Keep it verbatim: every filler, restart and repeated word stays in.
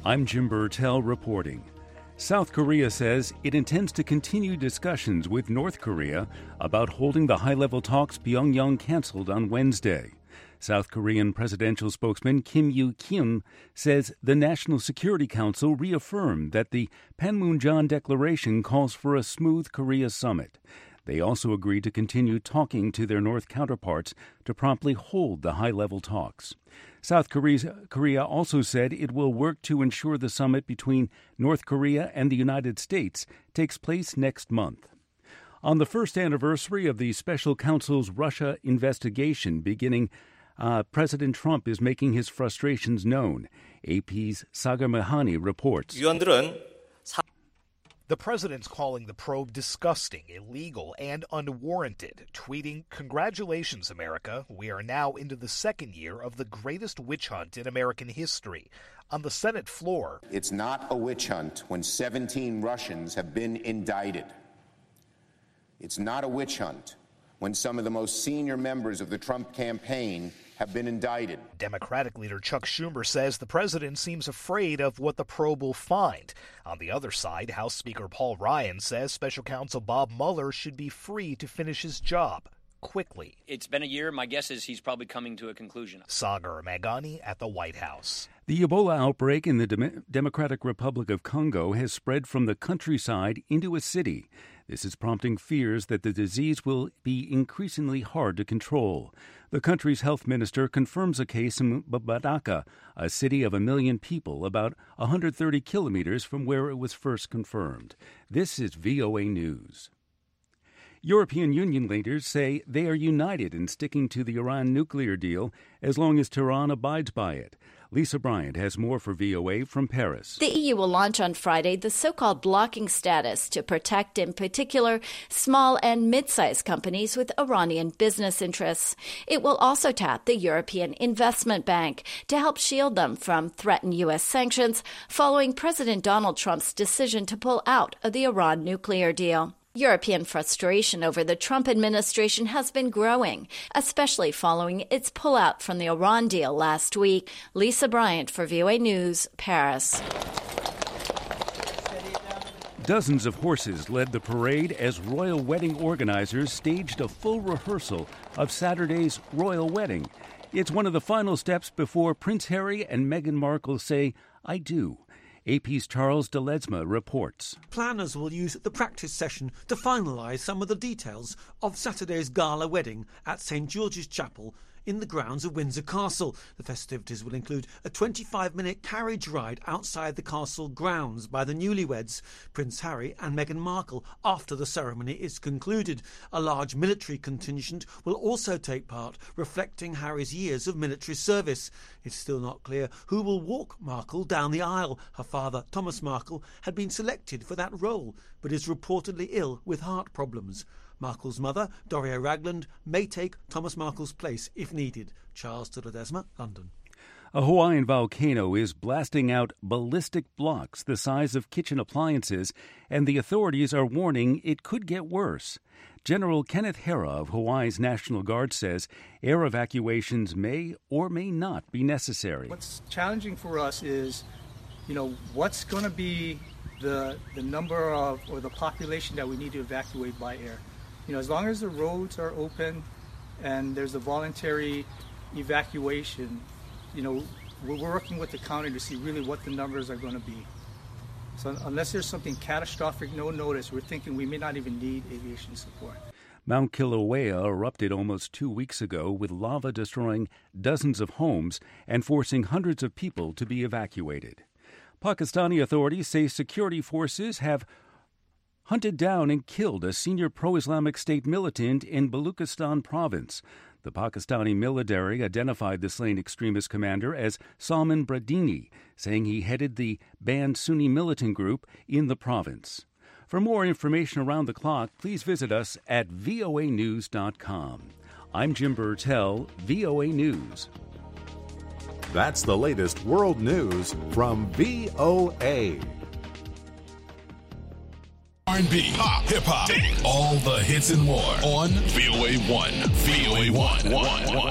I'm Jim Burtell reporting. South Korea says it intends to continue discussions with North Korea about holding the high-level talks Pyongyang canceled on Wednesday. South Korean presidential spokesman Kim Yoo-kim says the National Security Council reaffirmed that the Panmunjom Declaration calls for a smooth Korea summit. They also agreed to continue talking to their North counterparts to promptly hold the high-level talks. South Korea also said it will work to ensure the summit between North Korea and the United States takes place next month. On the first anniversary of the special counsel's Russia investigation beginning, uh, President Trump is making his frustrations known. A P's Sagar Mahani reports. The president's calling the probe disgusting, illegal, and unwarranted, tweeting, "Congratulations, America. We are now into the second year of the greatest witch hunt in American history." On the Senate floor, "It's not a witch hunt when seventeen Russians have been indicted. It's not a witch hunt when some of the most senior members of the Trump campaign have been indicted." Democratic leader Chuck Schumer says the president seems afraid of what the probe will find. On the other side, House Speaker Paul Ryan says Special Counsel Bob Mueller should be free to finish his job quickly. It's been a year. My guess is he's probably coming to a conclusion. Sagar Mahani at the White House. The Ebola outbreak in the Dem- Democratic Republic of Congo has spread from the countryside into a city. This is prompting fears that the disease will be increasingly hard to control. The country's health minister confirms a case in Mbandaka, a city of a million people, about one hundred thirty kilometers from where it was first confirmed. This is V O A News. European Union leaders say they are united in sticking to the Iran nuclear deal as long as Tehran abides by it. Lisa Bryant has more for V O A from Paris. The E U will launch on Friday the so-called blocking status to protect, in particular, small and mid-sized companies with Iranian business interests. It will also tap the European Investment Bank to help shield them from threatened U S sanctions following President Donald Trump's decision to pull out of the Iran nuclear deal. European frustration over the Trump administration has been growing, especially following its pullout from the Iran deal last week. Lisa Bryant for V O A News, Paris. Dozens of horses led the parade as royal wedding organizers staged a full rehearsal of Saturday's royal wedding. It's one of the final steps before Prince Harry and Meghan Markle say, "I do." A P's Charles de Ledesma reports. Planners will use the practice session to finalise some of the details of Saturday's gala wedding at St George's Chapel in the grounds of Windsor Castle. The festivities will include a twenty-five minute carriage ride outside the castle grounds by the newlyweds, Prince Harry and Meghan Markle, after the ceremony is concluded. A large military contingent will also take part, reflecting Harry's years of military service. It's still not clear who will walk Markle down the aisle. Her father, Thomas Markle, had been selected for that role, but is reportedly ill with heart problems. Markle's mother, Doria Ragland, may take Thomas Markle's place if needed. Charles de Ledesma, London. A Hawaiian volcano is blasting out ballistic blocks the size of kitchen appliances, and the authorities are warning it could get worse. General Kenneth Hara of Hawaii's National Guard says air evacuations may or may not be necessary. What's challenging for us is, you know, what's going to be the the number of or the population that we need to evacuate by air. You know, as long as the roads are open and there's a voluntary evacuation, you know, we're working with the county to see really what the numbers are going to be. So unless there's something catastrophic, no notice, we're thinking we may not even need aviation support. Mount Kilauea erupted almost two weeks ago with lava destroying dozens of homes and forcing hundreds of people to be evacuated. Pakistani authorities say security forces have hunted down and killed a senior pro-Islamic State militant in Baluchistan province. The Pakistani military identified the slain extremist commander as Salman Bradini, saying he headed the banned Sunni militant group in the province. For more information around the clock, please visit us at V O A news dot com. I'm Jim Burtell, V O A News. That's the latest world news from V O A. R and B, pop, hip-hop, all the hits and more on V O A one. V O A one.